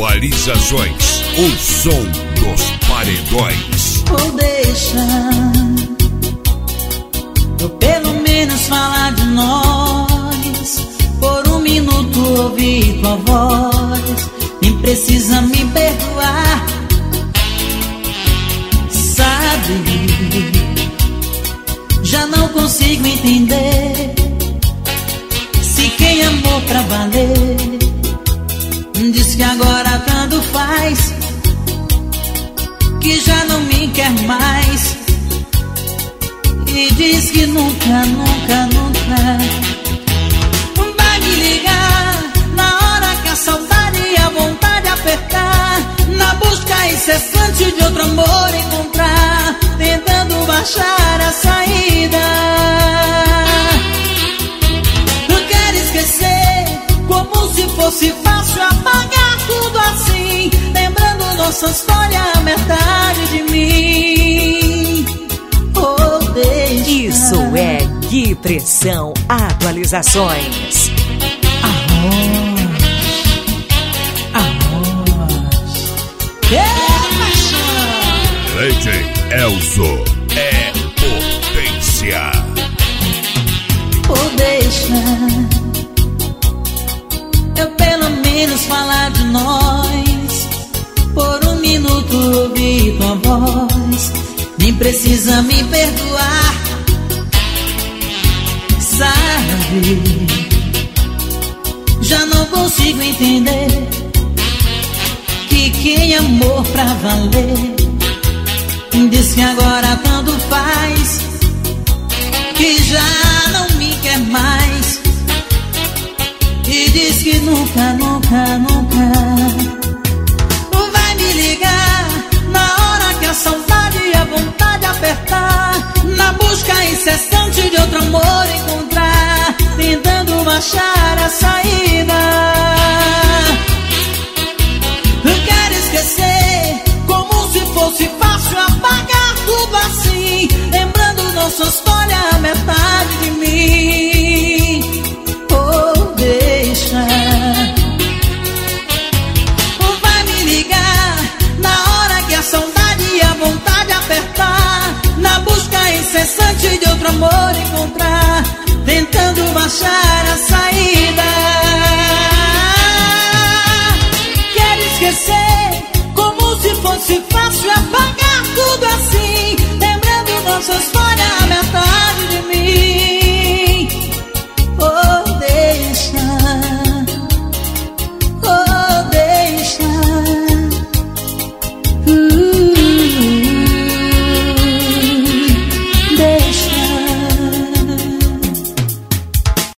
Atualizações, o som dos paredões. Ou deixa eu pelo menos falar de nós, por um minuto ouvir tua voz. Nem precisa me perdoar, sabe? Já não consigo entender se quem amou pra valer diz que agora tanto faz, que já não me quer mais, e diz que nunca, nunca, nunca vai me ligar na hora que a saudade e a vontade apertar, na busca incessante de outro amor encontrar, tentando baixar a saída. Eu quero esquecer como se fosse fácil apagar tudo assim, lembrando nossa história, a metade de mim. Oh, deixa. Isso é Gui Pressão Atualizações. DJ Elzo é potência. Oh, deixa eu pelo menos falar de nós, por um minuto ouvir tua voz. Nem precisa me perdoar, sabe? Já não consigo entender que quem amou pra valer diz que agora tanto faz, que já não me quer mais, e diz que nunca, nunca, nunca vai me ligar na hora que a saudade e a vontade apertar, na busca incessante de outro amor encontrar, tentando baixar a saída. Eu quero esquecer como se fosse fácil apagar tudo assim, lembrando nossa história, a metade de mim. Oh, deixa. Vai me ligar na hora que a saudade e a vontade apertar, na busca incessante de outro amor encontrar, tentando baixar